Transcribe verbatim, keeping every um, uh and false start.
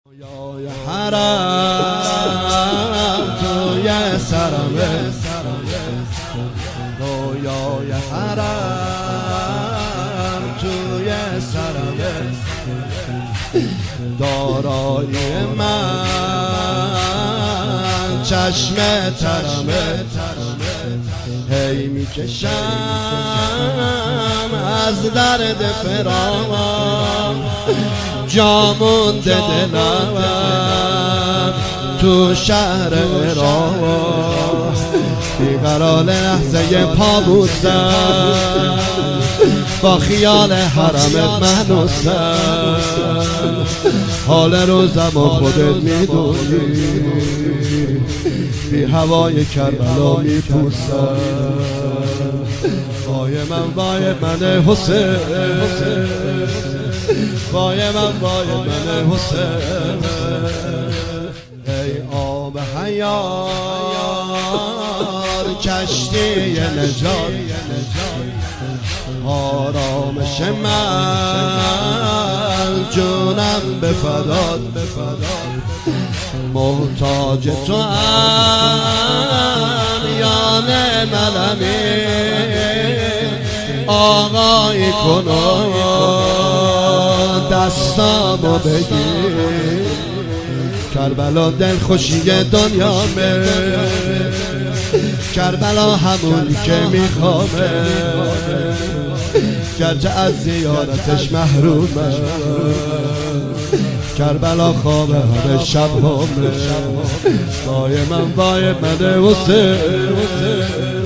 یا حرم توی سرمه رویای حرم توی سرمه دارایی من چشم ترمه هی میکشم از درد فراق جا مونده دلم تو شهر عراق بیقرار لحظه پابوسم با خیال حرمت مهنوسم حال روزم و خودت میدونی بی هوای کربلا میپوسم وای من وای من حسین وای من وای من حسین ای آب حیار کشتی نجات آرامش من جونم به فدات محتاج تو ام یا ملمی آقای کنم دستامو بگیر کربلا دل خوشی دنیامه کربلا همونی که میخوامه گرچه از زیارتش محرومه کربلا خواب همه شب همه وای من وای من حسین